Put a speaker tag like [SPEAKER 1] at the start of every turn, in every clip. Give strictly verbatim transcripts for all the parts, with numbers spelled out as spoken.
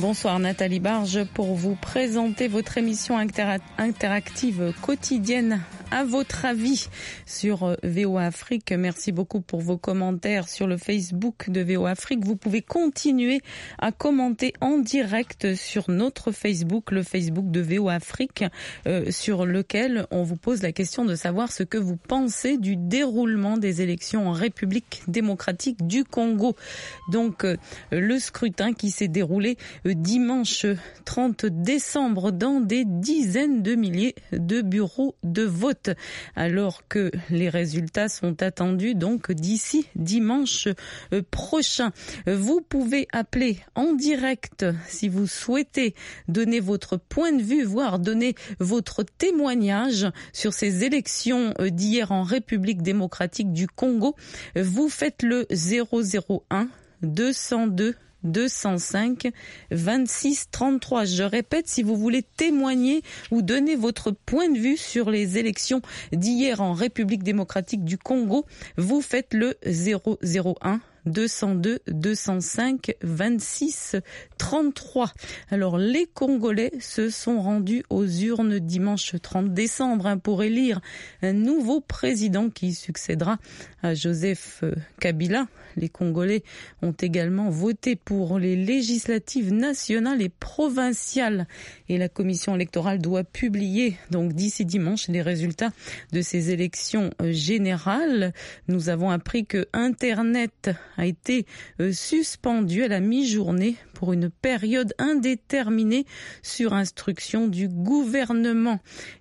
[SPEAKER 1] Bonsoir Nathalie Barge pour vous présenter votre émission intera- interactive quotidienne À votre avis sur V O A Afrique. Merci beaucoup pour vos commentaires sur le Facebook de V O A Afrique. Vous pouvez continuer à commenter en direct sur notre Facebook, le Facebook de V O A Afrique, euh, sur lequel on vous pose la question de savoir ce que vous pensez du déroulement des élections en République démocratique du Congo. Donc euh, le scrutin qui s'est déroulé euh, dimanche trente décembre dans des dizaines de milliers de bureaux de vote, alors que les résultats sont attendus donc d'ici dimanche prochain. Vous pouvez appeler en direct si vous souhaitez donner votre point de vue, voire donner votre témoignage sur ces élections d'hier en République démocratique du Congo. Vous faites le zéro zéro un deux cent deux deux cent cinq vingt-six trente-trois. Je répète, si vous voulez témoigner ou donner votre point de vue sur les élections d'hier en République démocratique du Congo, vous faites le zéro zéro un deux cent deux deux cent cinq vingt-six trente-trois. Alors les Congolais se sont rendus aux urnes dimanche trente décembre hein, pour élire un nouveau président qui succédera à Joseph Kabila. Les Congolais ont également voté pour les législatives nationales et provinciales et la commission électorale doit publier donc d'ici dimanche les résultats de ces élections générales. Nous avons appris que Internet a été suspendu à la mi-journée pour une période indéterminée sur instruction du gouvernement.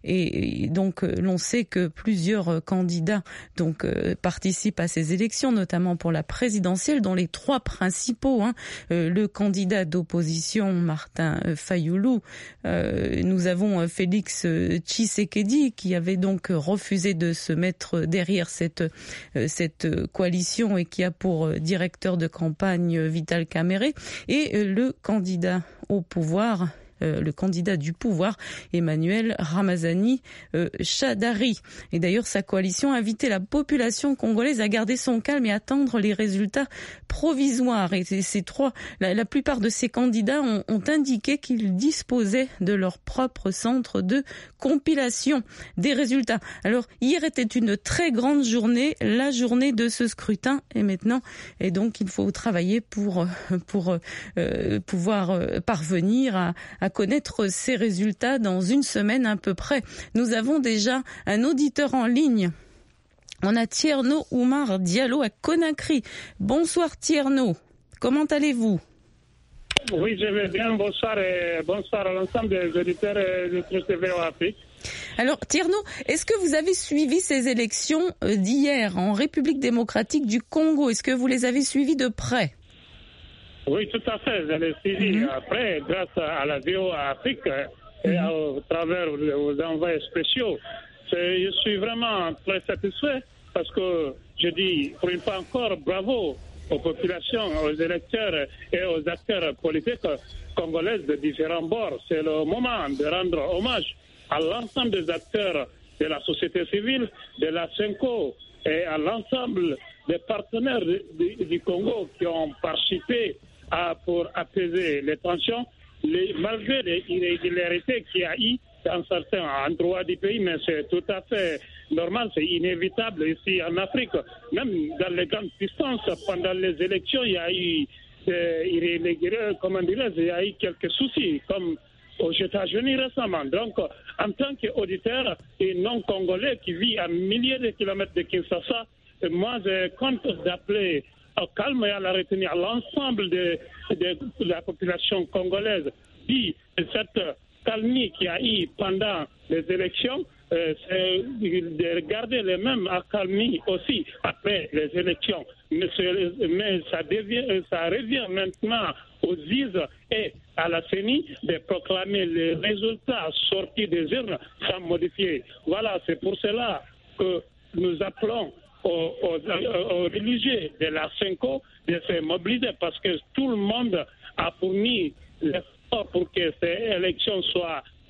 [SPEAKER 1] Et donc l'on sait que plusieurs candidats donc participent à ces élections, notamment pour la présidentielle, dont les trois principaux, hein, le candidat d'opposition Martin Fayoulou, euh, nous avons Félix Tshisekedi qui avait donc refusé de se mettre derrière cette cette coalition et qui a pour directeur de campagne Vital Kamerhe, et le candidat au pouvoir, euh, le candidat du pouvoir, Emmanuel Ramazani euh, Shadari. Et d'ailleurs, sa coalition a invité la population congolaise à garder son calme et attendre les résultats provisoires. Et ces trois, la, la plupart de ces candidats ont, ont indiqué qu'ils disposaient de leur propre centre de compilation des résultats. Alors, hier était une très grande journée, la journée de ce scrutin, et maintenant, et donc il faut travailler pour pour euh, pouvoir euh, parvenir à, à connaître ces résultats dans une semaine à peu près. Nous avons déjà un auditeur en ligne. On a Tierno Oumar Diallo à Conakry. Bonsoir Tierno, comment allez-vous?
[SPEAKER 2] Oui, je vais bien. Bonsoir et bonsoir à l'ensemble des auditeurs et de V O A Afrique.
[SPEAKER 1] Alors Tierno, est-ce que vous avez suivi ces élections d'hier en République démocratique du Congo? Est-ce que vous les avez suivies de près?
[SPEAKER 2] Oui, tout à fait. Je l'ai suivi mm-hmm. après, grâce à la V O A Afrique et mm-hmm. au travers aux envois spéciaux. Je suis vraiment très satisfait parce que je dis, pour une fois encore, bravo aux populations, aux électeurs et aux acteurs politiques congolais de différents bords. C'est le moment de rendre hommage à l'ensemble des acteurs de la société civile, de la SENCO et à l'ensemble des partenaires du, du Congo qui ont participé à, pour apaiser les tensions, les, malgré les irrégularités qu'il y a eu dans certains endroits du pays, mais c'est tout à fait normal, c'est inévitable ici en Afrique. Même dans les grandes puissances, pendant les élections, il y a eu, euh, comment dirais-je, il y a eu quelques soucis, comme aux États-Unis récemment. Donc, en tant qu'auditeur et non-congolais qui vit à milliers de kilomètres de Kinshasa, moi, je compte d'appeler au calme et à la retenir l'ensemble de, de, de la population congolaise. Puis, cette calmie qu'il y a eu pendant les élections, euh, c'est de garder les mêmes accalmies aussi après les élections. Mais, mais ça, devient, ça revient maintenant aux I S et à la C E N I de proclamer les résultats sortis des urnes sans modifier. Voilà, c'est pour cela que nous appelons aux, aux, aux religieux de la SENCO de se mobiliser parce que tout le monde a fourni l'effort pour que ces élections soient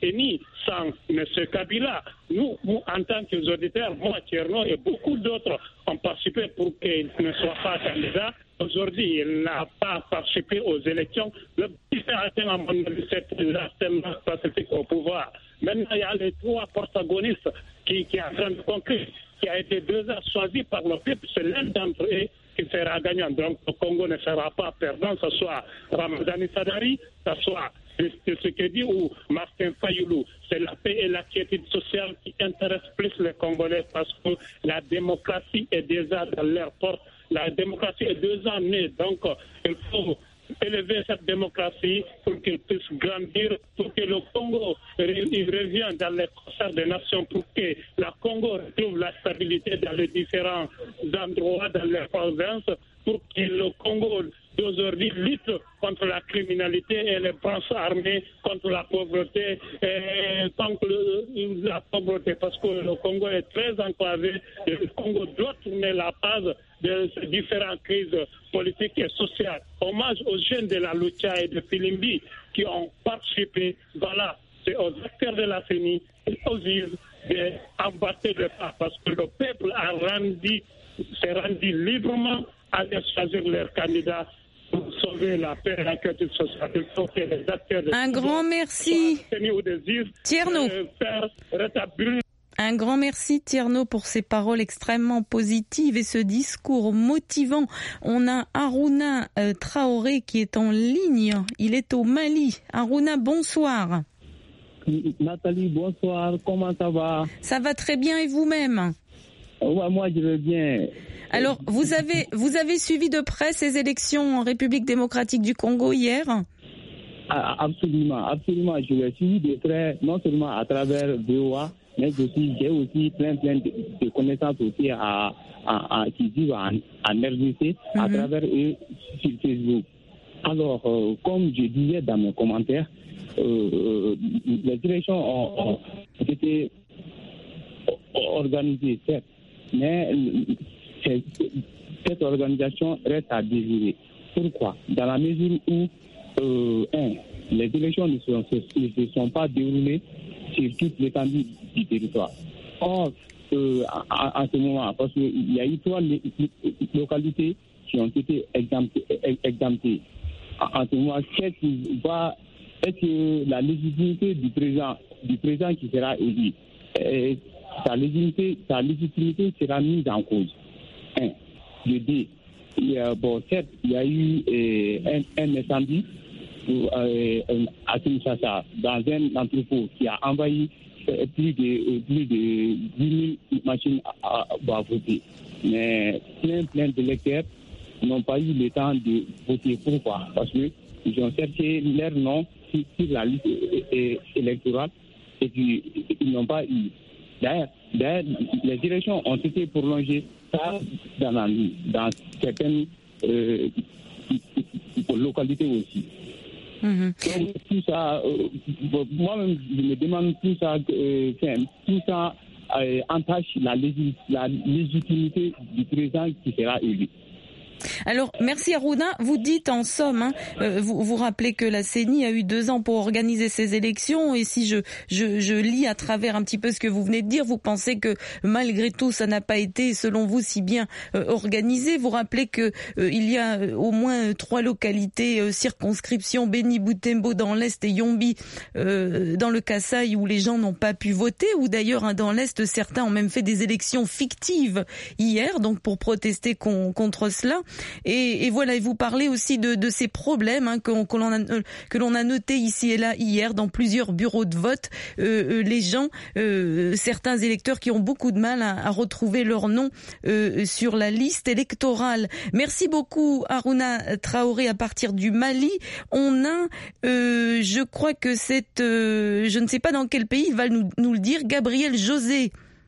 [SPEAKER 2] CENI sans M. Kabila. Nous, nous, en tant qu'auditeurs, moi, Tierno et beaucoup d'autres ont participé pour qu'il ne soit pas candidat. Aujourd'hui, il n'a pas participé aux élections. Le but atteint à mon avis, c'est l'alternance pacifique au pouvoir. Maintenant, il y a les trois protagonistes qui, qui sont en train de conclure, qui a été déjà choisi par le peuple. C'est l'un d'entre eux qui sera gagnant. Donc, le Congo ne sera pas perdant, que ce soit Ramadani Sadari, que ce soit Tshisekedi ou Martin Fayoulou. C'est la paix et la quiétude sociale qui intéressent plus les Congolais parce que la démocratie est déjà dans leur porte. La démocratie est déjà née, donc il faut élever cette démocratie pour qu'elle puisse grandir, pour que le Congo il revienne dans les concerts des nations, pour que le Congo retrouve la stabilité dans les différents endroits, dans les provinces, pour que le Congo d'aujourd'hui lutte contre la criminalité et les branches armées, contre la pauvreté, et contre la pauvreté, parce que le Congo est très enclavé. Le Congo doit tourner la page de ces différentes crises politiques et sociales. Hommage aux jeunes de la Lucha et de Filimbi qui ont participé. Voilà, c'est aux acteurs de la CENI et aux juges d'embattre le pas, parce que le peuple a rendu, s'est rendu librement à choisir leurs candidats pour sauver la paix et la quiétude sociale. Il faut que les acteurs de
[SPEAKER 1] Un grand merci, Tierno.
[SPEAKER 2] rétablir.
[SPEAKER 1] Un grand merci Tierno pour ces paroles extrêmement positives et ce discours motivant. On a Aruna euh, Traoré qui est en ligne. Il est au Mali. Aruna, bonsoir.
[SPEAKER 3] Nathalie, bonsoir. Comment ça va?
[SPEAKER 1] Ça va très bien et vous-même?
[SPEAKER 3] Ouais, moi je vais bien.
[SPEAKER 1] Alors, vous avez vous avez suivi de près ces élections en République démocratique du Congo hier?
[SPEAKER 3] Ah, absolument, absolument. Je l'ai suivi de près, non seulement à travers V O A, mais aussi j'ai aussi plein plein de, de connaissances aussi à, à, à qui vivent en, en R D C mm-hmm. à travers eux sur Facebook. Alors, euh, comme je disais dans mes commentaires, euh, les élections ont, ont été organisées, certes, mais cette organisation reste à désirer. Pourquoi? Dans la mesure où, euh, un, les élections ne se, ne se sont pas déroulées sur toute l'étendue du territoire. Or, euh, en, en ce moment, parce qu'il y a eu trois localités qui ont été exemptées. exemptées. En, en ce moment, qu'est-ce qui va, est-ce que la légitimité du président, du président qui sera élu, euh, sa légitimité, sa légitimité sera mise en cause. Un. De deux, il y a, bon, certes, il y a eu euh, un, un incendie euh, à Kinshasa dans un entrepôt qui a envahi euh, plus de euh, plus de dix mille machines à, à, à voter. Mais plein plein d'électeurs n'ont pas eu le temps de voter. Pourquoi? Parce qu'ils ont cherché leur nom sur, sur la liste euh, électorale et puis ils n'ont pas eu. D'ailleurs, d'ailleurs, les élections ont été prolongées dans, la, dans certaines euh, localités aussi. Mm-hmm. Donc, tout ça, euh, moi-même, je me demande tout ça, euh, tout ça euh, entache la, légis, la légitimité du président qui sera élu.
[SPEAKER 1] Alors, merci Aruna. Vous dites en somme, hein, euh, vous vous rappelez que la CENI a eu deux ans pour organiser ces élections et si je, je, je lis à travers un petit peu ce que vous venez de dire, vous pensez que malgré tout ça n'a pas été, selon vous, si bien euh, organisé. Vous rappelez que euh, il y a euh, au moins euh, trois localités, euh, circonscriptions, Beni Butembo dans l'Est et Yombi euh, dans le Kasaï où les gens n'ont pas pu voter, ou d'ailleurs hein, dans l'Est, certains ont même fait des élections fictives hier, donc pour protester con, contre cela. Et, et voilà, et vous parlez aussi de, de ces problèmes hein, que, que l'on a, que l'on a notés ici et là hier dans plusieurs bureaux de vote. Euh, les gens, euh, certains électeurs qui ont beaucoup de mal à, à retrouver leur nom euh, sur la liste électorale. Merci beaucoup Aruna Traoré à partir du Mali. On a, euh, je crois que c'est, euh, je ne sais pas dans quel pays, il va nous, nous le dire, Gabriel José.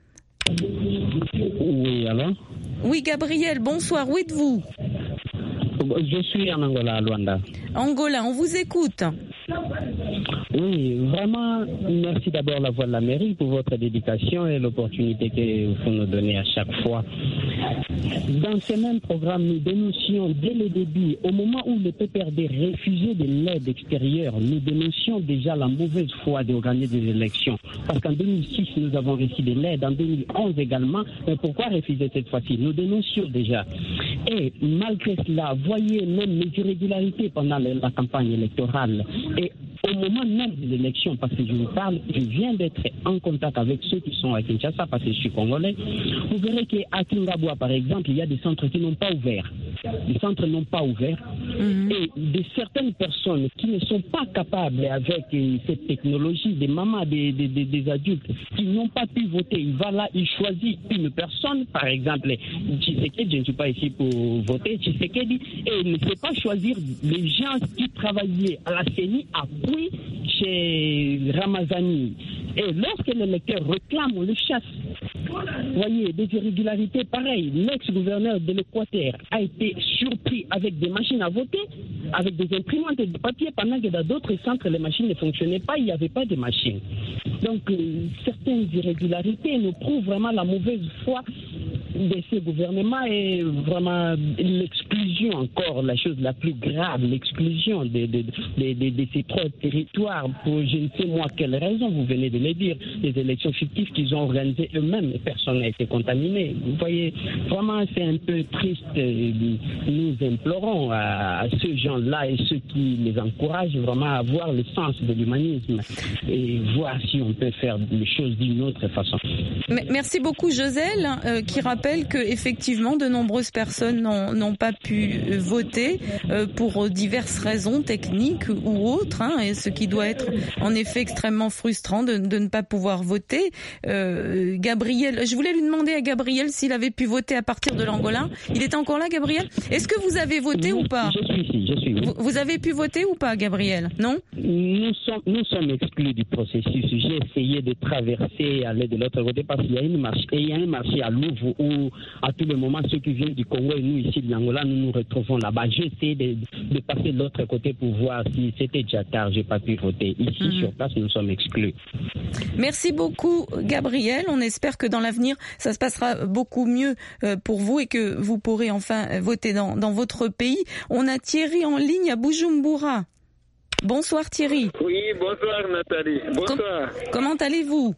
[SPEAKER 3] Oui, alors?
[SPEAKER 1] Oui, Gabriel, bonsoir. Où êtes-vous?
[SPEAKER 3] Je suis en Angola, à Luanda.
[SPEAKER 1] Angola, on vous écoute.
[SPEAKER 3] Oui, vraiment, merci d'abord la Voix de l'Amérique pour votre dédication et l'opportunité que vous nous donnez à chaque fois. Dans ce même programme, nous dénoncions dès le début, au moment où le P P R D refusait de l'aide extérieure, nous dénoncions déjà la mauvaise foi d'organiser des élections. Parce qu'en deux mille six, nous avons reçu de l'aide, en deux mille onze également. Mais pourquoi refuser cette fois-ci? Nous dénoncions déjà. Et malgré cela, voyez même les irrégularités pendant la campagne électorale. Et au moment même de l'élection, parce que je vous parle, je viens d'être en contact avec ceux qui sont à Kinshasa, parce que je suis congolais. Vous verrez qu'à Kingaboua, par exemple, il y a des centres qui n'ont pas ouvert. Les centres n'ont pas ouvert. Mm-hmm. Et de certaines personnes qui ne sont pas capables, avec euh, cette technologie, des mamans, des, des, des, des adultes, qui n'ont pas pu voter, il va là, il choisit une personne, par exemple, Tshisekedi, je ne suis pas ici pour voter, Tshisekedi, et il ne sait pas choisir les gens qui travaillaient à la C E N I, à Pouy, chez Ramazani. Et lorsque l'électeur réclame, on le chasse. Vous voyez, des irrégularités pareilles. L'ex-gouverneur de l'Équateur a été surpris avec des machines à voter, avec des imprimantes de papier, pendant que dans d'autres centres, les machines ne fonctionnaient pas, il n'y avait pas de machines. Donc, euh, certaines irrégularités nous prouvent vraiment la mauvaise foi de ces gouvernements et vraiment l'exclusion, encore la chose la plus grave, l'exclusion de, de, de, de, de ces trois territoires pour je ne sais moi quelle raison, vous venez de le dire, des élections fictives qu'ils ont organisées eux-mêmes et personne n'a été contaminé. Vous voyez, vraiment c'est un peu triste. Nous implorons à, à ces gens-là et ceux qui les encouragent vraiment à avoir le sens de l'humanisme et voir si on peut faire les choses d'une autre façon.
[SPEAKER 1] Merci beaucoup Joselle, euh, qui rappelle que effectivement de nombreuses personnes n'ont pas pu voter euh, pour diverses raisons techniques ou autres, hein, et ce qui doit être en effet extrêmement frustrant de, de ne pas pouvoir voter. Euh, Gabriel, je voulais lui demander à Gabriel s'il avait pu voter à partir de l'Angola. Il est encore là, Gabriel? Est-ce que vous avez voté
[SPEAKER 3] oui,
[SPEAKER 1] ou pas?
[SPEAKER 3] Je suis ici, je suis. Oui.
[SPEAKER 1] Vous, vous avez pu voter ou pas, Gabriel? Non?
[SPEAKER 3] Nous sommes, nous sommes exclus du processus. J'ai essayé de traverser, aller de l'autre côté parce qu'il y a une marche, et il y a un marché à Louvre où à tout le moment ceux qui viennent du Congo et nous ici de l'Angola, nous nous retrouvons là-bas. J'ai essayé de, de passer de l'autre côté pour voir si c'était déjà tard, j'ai pas pu voter. Ici mmh. sur place, nous sommes exclus.
[SPEAKER 1] Merci beaucoup, Gabriel. On espère que dans l'avenir, ça se passera beaucoup mieux pour vous et que vous pourrez enfin voter dans, dans votre pays. On a Thierry en ligne à Bujumbura. Bonsoir Thierry.
[SPEAKER 4] Oui, bonsoir Nathalie. Bonsoir.
[SPEAKER 1] Com- comment allez-vous?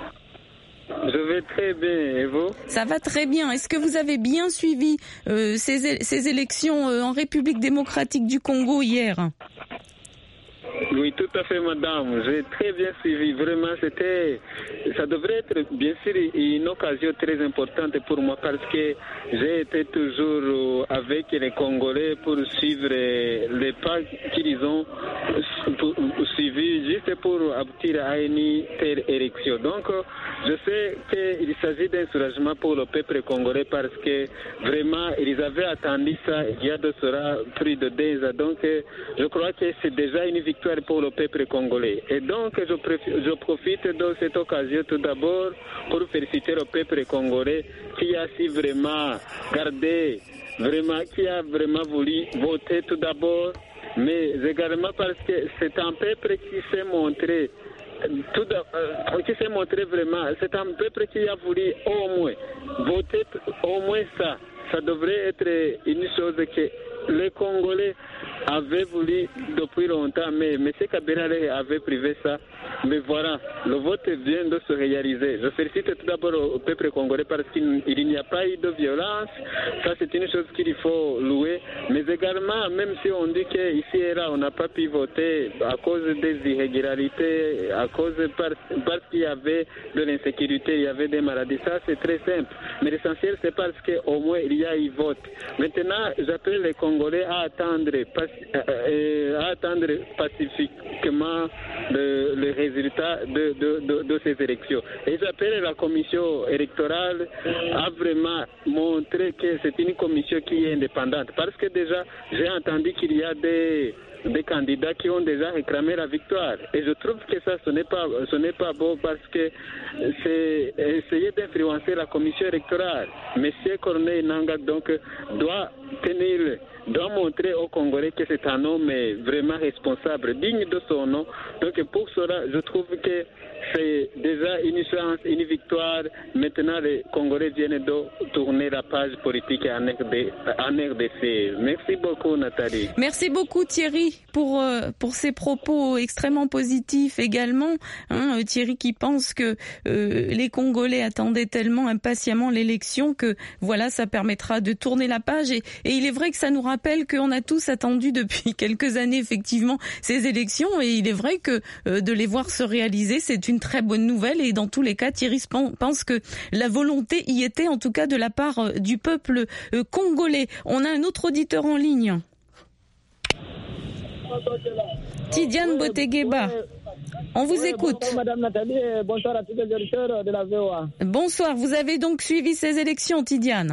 [SPEAKER 4] Je vais très bien, et vous?
[SPEAKER 1] Ça va très bien. Est-ce que vous avez bien suivi euh, ces, ces élections euh, en République démocratique du Congo hier?
[SPEAKER 4] Oui, tout à fait, madame. J'ai très bien suivi. Vraiment, c'était, ça devrait être, bien sûr, une occasion très importante pour moi parce que j'ai été toujours avec les Congolais pour suivre les pas qu'ils ont suivis juste pour aboutir à une telle élection. Donc, je sais qu'il s'agit d'un soulagement pour le peuple congolais parce que vraiment, ils avaient attendu ça il y a de cela plus de deux ans. Donc, je crois que c'est déjà une victoire pour le peuple congolais. Et donc, je, préf- je profite de cette occasion tout d'abord pour féliciter le peuple congolais qui a si vraiment gardé, vraiment, qui a vraiment voulu voter tout d'abord, mais également parce que c'est un peuple qui s'est montré Tout euh, qui s'est montré vraiment, c'est un peuple qui a voulu au moins voter, au moins ça. Ça devrait être une chose que les Congolais avaient voulu depuis longtemps, mais M. Kabila avait privé ça. Mais voilà, le vote vient de se réaliser. Je félicite tout d'abord au peuple congolais parce qu'il n'y a pas eu de violence. Ça, c'est une chose qu'il faut louer. Mais également, même si on dit qu'ici et là, on n'a pas pu voter à cause des irrégularités, à cause parce, parce qu'il y avait de l'insécurité, il y avait des maladies. Ça, c'est très simple. Mais l'essentiel, c'est parce qu'au moins, il y a eu vote. Maintenant, j'appelle les Congolais à attendre, à attendre pacifiquement le, le résultat de, de, de, de ces élections. Et j'appelle la commission électorale à vraiment montrer que c'est une commission qui est indépendante. Parce que déjà, j'ai entendu qu'il y a des des candidats qui ont déjà réclamé la victoire. Et je trouve que ça, ce n'est pas, ce n'est pas beau parce que c'est essayer d'influencer la commission électorale. Monsieur Corneille Nangaa donc doit tenir, doit montrer aux Congolais que c'est un homme vraiment responsable, digne de son nom. Donc pour cela, je trouve que c'est déjà une chance, une victoire. Maintenant, les Congolais viennent de tourner la page politique en R D C. Merci beaucoup, Nathalie.
[SPEAKER 1] Merci beaucoup, Thierry, pour euh, pour ces propos extrêmement positifs également. Hein, Thierry qui pense que euh, les Congolais attendaient tellement impatiemment l'élection que voilà, ça permettra de tourner la page. Et, et il est vrai que ça nous rappelle qu'on a tous attendu depuis quelques années effectivement ces élections. Et il est vrai que euh, de les voir se réaliser, c'est une très bonne nouvelle. Et dans tous les cas, Thierry pense que la volonté y était, en tout cas de la part du peuple euh, congolais. On a un autre auditeur en ligne. Tidiane Botegueba. On vous oui, écoute.
[SPEAKER 5] Bonsoir Madame Nathalie et bonsoir à tous les auditeurs de la V O A.
[SPEAKER 1] Bonsoir, vous avez donc suivi ces élections, Tidiane?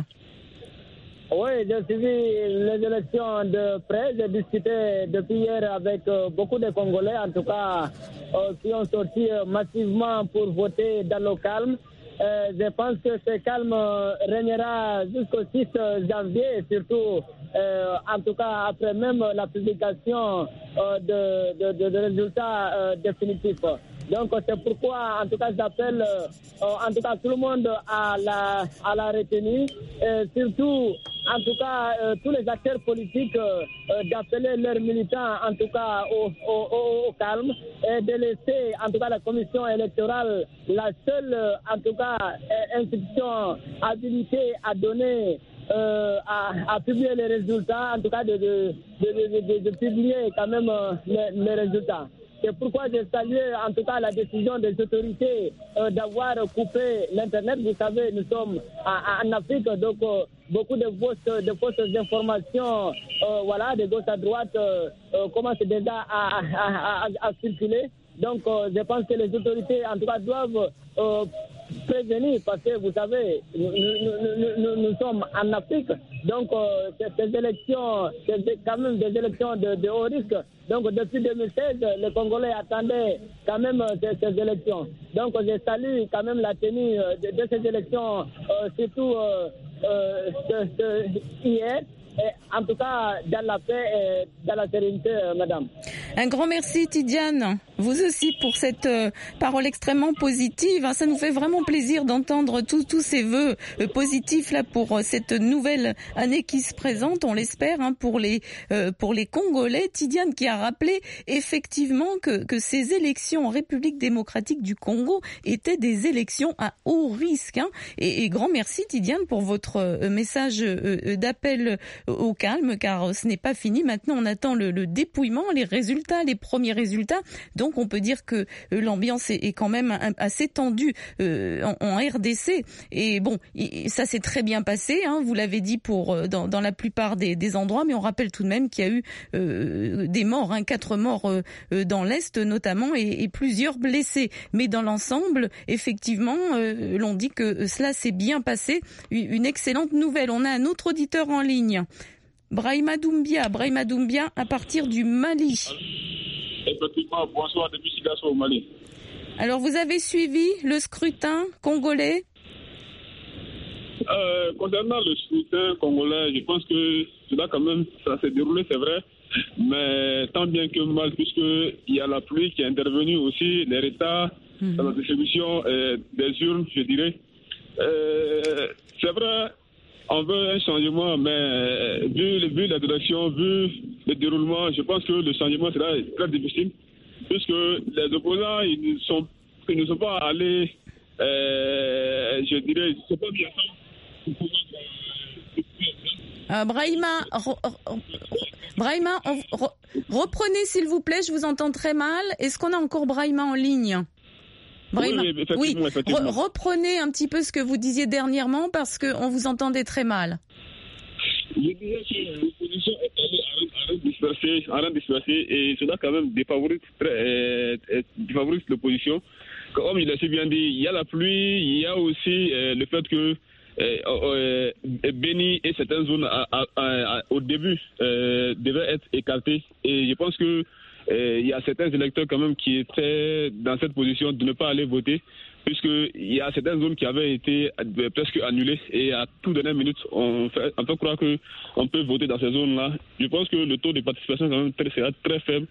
[SPEAKER 5] Oui, j'ai suivi les élections de près. J'ai discuté depuis hier avec beaucoup de Congolais, en tout cas, euh, qui ont sorti massivement pour voter dans le calme. Euh, je pense que ce calme régnera jusqu'au six janvier, surtout, euh, en tout cas, après même la publication euh, de, de, de, de résultats euh, définitifs. Donc, c'est pourquoi, en tout cas, j'appelle, euh, en tout cas, tout le monde à la, à la retenue, et surtout, en tout cas, euh, tous les acteurs politiques euh, d'appeler leurs militants, en tout cas, au, au, au, au calme et de laisser, en tout cas, la commission électorale, la seule, en tout cas, institution habilitée à donner, euh, à, à publier les résultats, en tout cas, de, de, de, de, de, de publier quand même euh, les, les résultats. C'est pourquoi je salue en tout cas la décision des autorités euh, d'avoir coupé l'Internet. Vous savez, nous sommes à, à, en Afrique, donc euh, beaucoup de fausses, de fausses informations, euh, voilà, de gauche à droite, euh, euh, commencent déjà à, à, à, à circuler. Donc euh, je pense que les autorités en tout cas doivent euh, prévenir parce que vous savez, nous, nous, nous, nous sommes en Afrique, donc euh, ces élections, c'est quand même des élections de, de haut risque. Donc depuis deux mille seize, les Congolais attendaient quand même ces, ces élections. Donc je salue quand même la tenue de, de ces élections, euh, surtout euh, euh, de, de, hier. Et en tout cas, dans la paix et dans la sérénité, euh, madame.
[SPEAKER 1] Un grand merci, Tidiane. Vous aussi pour cette euh, parole extrêmement positive. Hein, ça nous fait vraiment plaisir d'entendre tous tous ces vœux euh, positifs là pour euh, cette nouvelle année qui se présente. On l'espère hein, pour les euh, pour les Congolais. Tidiane qui a rappelé effectivement que que ces élections en République démocratique du Congo étaient des élections à haut risque. Hein, et, et grand merci, Tidiane, pour votre euh, message euh, d'appel au calme, car ce n'est pas fini. Maintenant, on attend le, le dépouillement, les résultats, les premiers résultats. Donc, on peut dire que l'ambiance est, est quand même assez tendue euh, en, en R D C. Et bon, ça s'est très bien passé. Hein, vous l'avez dit pour dans, dans la plupart des, des endroits, mais on rappelle tout de même qu'il y a eu euh, des morts, hein, quatre morts euh, dans l'est notamment, et, et plusieurs blessés. Mais dans l'ensemble, effectivement, euh, l'on dit que cela s'est bien passé. Une excellente nouvelle. On a un autre auditeur en ligne. Brahima Doumbia, Brahima Doumbia à partir du Mali.
[SPEAKER 6] Effectivement, bonsoir depuis Sigasso au Mali.
[SPEAKER 1] Alors vous avez suivi le scrutin congolais?
[SPEAKER 6] euh, Concernant le scrutin congolais, je pense que cela quand même, ça s'est déroulé, c'est vrai, mais tant bien que mal, puisqu'il y a la pluie qui est intervenue aussi, les retards mmh. dans la distribution euh, des urnes, je dirais. Euh, c'est vrai, on veut un changement, mais vu, vu la direction, vu le déroulement, je pense que le changement sera très difficile, puisque les opposants, ils ne sont, ils ne sont pas allés, euh, je dirais, ils ne sont pas bien ensemble.
[SPEAKER 1] Euh, Brahima, re, re, Brahima, on, re, reprenez s'il vous plaît, je vous entends très mal. Est-ce qu'on a encore Brahima en ligne? Brahima,
[SPEAKER 6] oui, oui, effectivement,
[SPEAKER 1] oui.
[SPEAKER 6] effectivement.
[SPEAKER 1] Re, reprenez un petit peu ce que vous disiez dernièrement parce qu'on vous entendait très mal.
[SPEAKER 6] Je disais que l'opposition est allée à rien dispersé, à rien dispersé, et cela quand même défavorise, euh, défavorise l'opposition. Comme il a si bien dit, il y a la pluie, il y a aussi euh, le fait que euh, euh, Béni et certaines zones à, à, à, au début euh, devaient être écartées. Et je pense que euh, il y a certains électeurs quand même qui étaient dans cette position de ne pas aller voter, puisqu'il y a certaines zones qui avaient été presque annulées et à toute dernière minute, on fait, on peut croire qu'on peut voter dans ces zones-là. Je pense que le taux de participation quand même sera très faible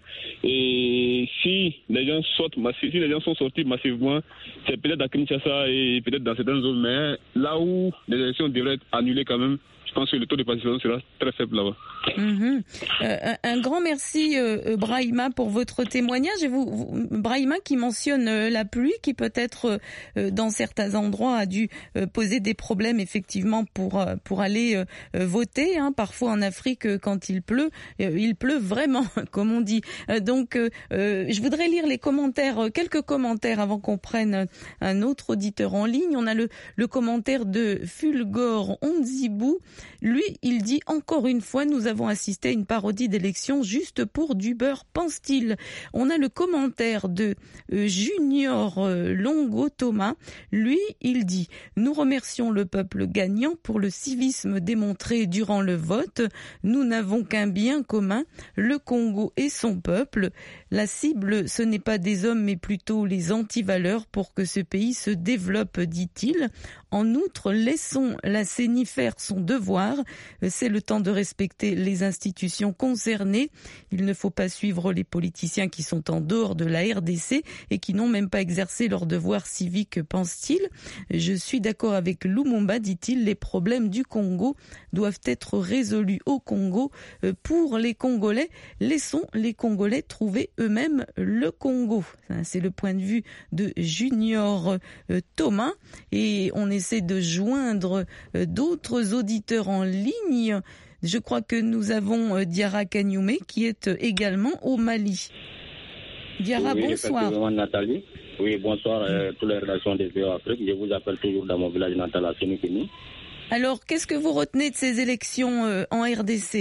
[SPEAKER 6] et si les gens sortent massivement, si les gens sont sortis massivement, c'est peut-être à Kinshasa et peut-être dans certaines zones, mais là où les élections devraient être annulées quand même, je pense que le taux de participation sera très faible là-bas.
[SPEAKER 1] Mmh. Euh, un grand merci euh, Brahima pour votre témoignage. Et vous, vous Brahima qui mentionne euh, la pluie qui peut-être euh, dans certains endroits a dû euh, poser des problèmes effectivement pour euh, pour aller euh, voter. Hein. Parfois en Afrique euh, quand il pleut, euh, il pleut vraiment comme on dit. Euh, donc euh, euh, je voudrais lire les commentaires, euh, quelques commentaires avant qu'on prenne un autre auditeur en ligne. On a le le commentaire de Fulgore Onzibou. Lui, il dit encore une fois, nous avons assisté à une parodie d'élection juste pour du beurre, pense-t-il. On a le commentaire de euh, Junior euh, Longo Thomas. Lui, il dit, nous remercions le peuple gagnant pour le civisme démontré durant le vote. Nous n'avons qu'un bien commun, le Congo et son peuple. La cible, ce n'est pas des hommes, mais plutôt les antivaleurs pour que ce pays se développe, dit-il. En outre, laissons la C E N I faire son devoir. C'est le temps de respecter les institutions concernées. Il ne faut pas suivre les politiciens qui sont en dehors de la R D C et qui n'ont même pas exercé leur devoir civique, pense-t-il. Je suis d'accord avec Lumumba, dit-il. Les problèmes du Congo doivent être résolus au Congo. Pour les Congolais, laissons les Congolais trouver eux-mêmes le Congo. C'est le point de vue de Junior Thomas. Et on essaie de joindre d'autres auditeurs en ligne. Je crois que nous avons Diarra Kagnoumé qui est également au Mali. Diarra,
[SPEAKER 7] oui,
[SPEAKER 1] bonsoir.
[SPEAKER 7] Nathalie. Oui, bonsoir à euh, toutes les relations des V O Afrique. Je vous appelle toujours dans mon village natal à Sénikini.
[SPEAKER 1] Alors, qu'est-ce que vous retenez de ces élections euh, en R D C ?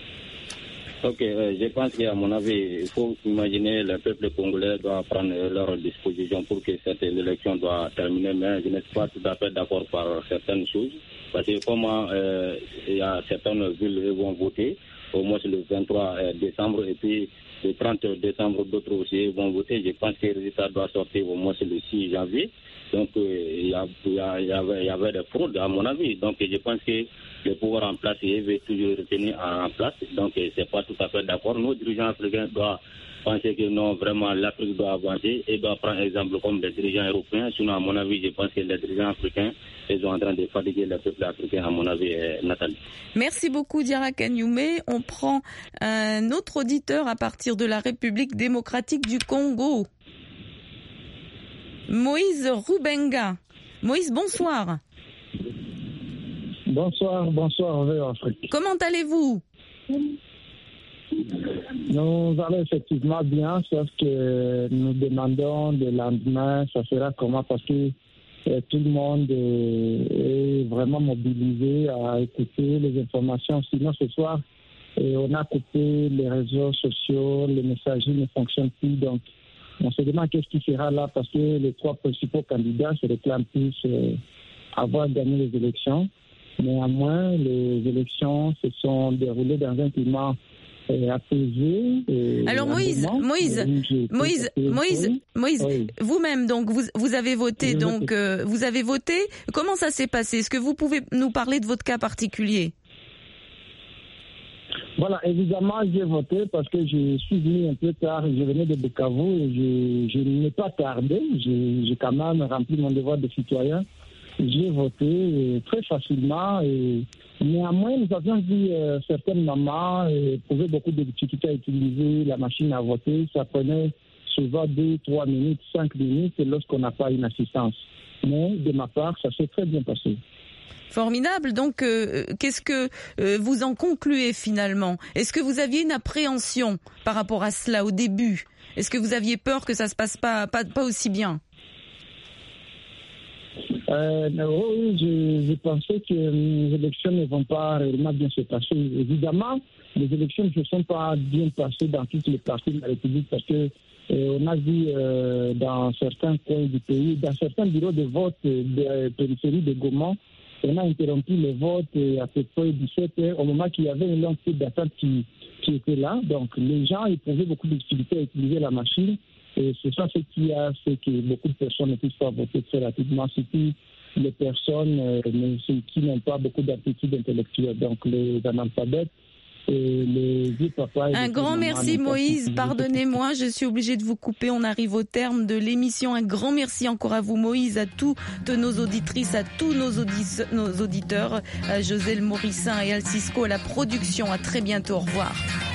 [SPEAKER 7] Ok, euh, je pense qu'à mon avis, il faut imaginer le peuple congolais doit prendre leurs dispositions pour que cette élection doit terminer, mais je ne suis pas tout à fait d'accord par certaines choses. Parce que comment euh, il y a certaines villes qui vont voter, au moins le vingt-trois décembre, et puis le trente décembre, d'autres aussi vont voter. Je pense que le résultat doit sortir au moins le six janvier. Donc, euh, il, y a, il, y a, il, y avait, il y avait des fraudes, à mon avis. Donc, je pense que le pouvoir en place, il veut toujours retenir en place. Donc, c'est pas tout à fait d'accord. Nos dirigeants africains doivent penser que non, vraiment, l'Afrique doit avancer et doit prendre exemple comme les dirigeants européens. Sinon, à mon avis, je pense que les dirigeants africains, ils sont en train de fatiguer le peuple africain, à mon avis, Nathalie.
[SPEAKER 1] Merci beaucoup, Diarra Kagnoumé. On prend un autre auditeur à partir de la République démocratique du Congo. Moïse Rubenga. Moïse, bonsoir.
[SPEAKER 8] Bonsoir, bonsoir, V O Afrique.
[SPEAKER 1] Comment allez-vous ?
[SPEAKER 8] Nous allons effectivement bien, sauf que nous demandons le lendemain, ça sera comment, parce que euh, tout le monde est, est vraiment mobilisé à écouter les informations. Sinon, ce soir, euh, on a coupé les réseaux sociaux, les messageries ne fonctionnent plus, donc on se demande qu'est-ce qui sera là, parce que les trois principaux candidats se réclament tous euh, avoir gagné les élections. Néanmoins, les élections se sont déroulées dans un climat euh, apaisé. Et
[SPEAKER 1] Alors Moïse, Moïse, Moïse, Moïse, Moïse, oui. Vous-même, donc vous vous avez voté, Je donc euh, vous avez voté. Comment ça s'est passé ? Est-ce que vous pouvez nous parler de votre cas particulier ?
[SPEAKER 8] Voilà, évidemment, j'ai voté parce que je suis venu un peu tard, je venais de Bukavu et je, je n'ai pas tardé, j'ai, j'ai quand même rempli mon devoir de citoyen. J'ai voté très facilement et néanmoins, nous avions vu euh, certaines mamans euh, pouvaient beaucoup de difficultés à utiliser la machine à voter. Ça prenait souvent deux, trois minutes, cinq minutes lorsqu'on n'a pas une assistance. Mais de ma part, ça s'est très bien passé.
[SPEAKER 1] Formidable. Donc, euh, qu'est-ce que euh, vous en concluez finalement ? Est-ce que vous aviez une appréhension par rapport à cela au début ? Est-ce que vous aviez peur que ça se passe pas, pas, pas aussi bien ?
[SPEAKER 8] Euh, oui, je, je pensais que les élections ne vont pas réellement bien se passer. Évidemment, les élections ne se sont pas bien passées dans toutes les parties de la République parce que euh, on a vu euh, dans certains coins du pays, dans certains bureaux de vote de la périphérie de Goma, on a interrompu le vote à peu près dix-sept heures, au moment qu'il y avait une longue file d'attente qui, qui était là. Donc, les gens éprouvaient beaucoup de difficultés à utiliser la machine. Et c'est ça ce qui a fait que beaucoup de personnes ne puissent pas voter très rapidement, surtout les personnes euh, qui n'ont pas beaucoup d'aptitude intellectuelle, donc les analphabètes. Et les vieux papas et
[SPEAKER 1] un
[SPEAKER 8] les
[SPEAKER 1] grand merci Moïse, pardonnez-moi, je suis obligée de vous couper, on arrive au terme de l'émission. Un grand merci encore à vous Moïse, à toutes nos auditrices, à tous nos, audi- nos auditeurs, à Joselle Morissin et Al Cisco à la production. À très bientôt, au revoir.